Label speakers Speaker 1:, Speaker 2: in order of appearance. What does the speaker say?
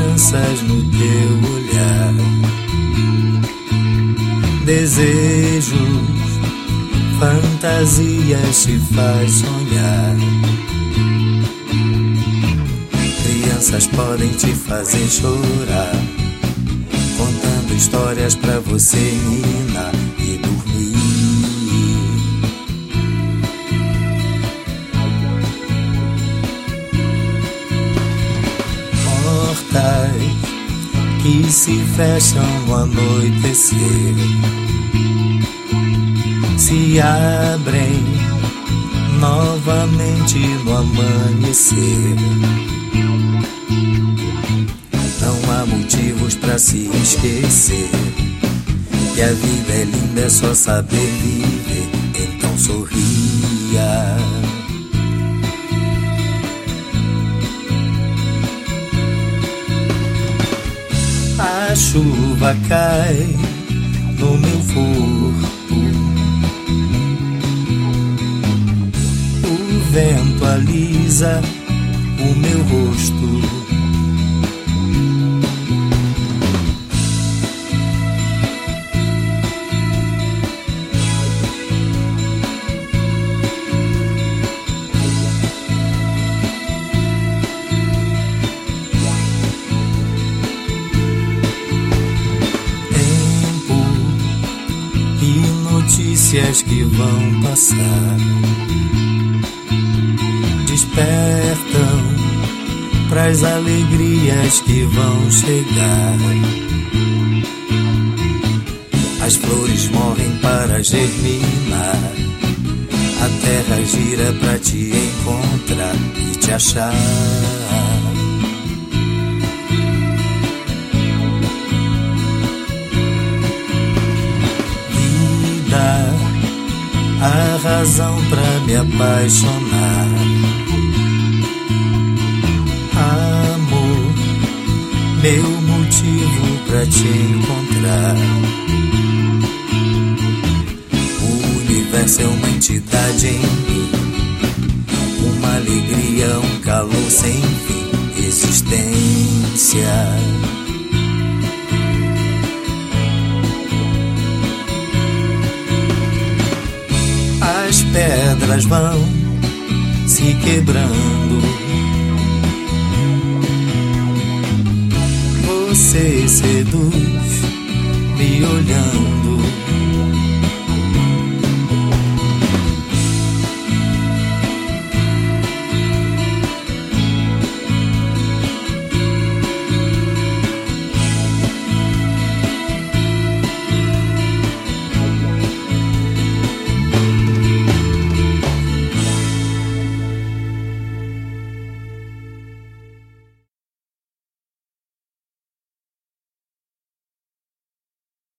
Speaker 1: esperanças no teu olhar, desejos, fantasias te faz sonhar. Crianças podem te fazer chorar, contando histórias pra você ninar e dormir. Portas que se fecham no anoitecer se abrem novamente no amanhecer. Não há motivos pra se esquecer que a vida é linda, é só saber viver. Então sorria. A chuva cai no meu corpo, o vento alisa o meu rosto. Notícias que vão passar despertam pras alegrias que vão chegar. As flores morrem para germinar, a terra gira pra te encontrar e te achar. A razão pra me apaixonar, amor, meu motivo pra te encontrar. O universo é uma entidade em mim, uma alegria, um calor sem fim, existência. As pedras vão se quebrando, você seduz me olhando.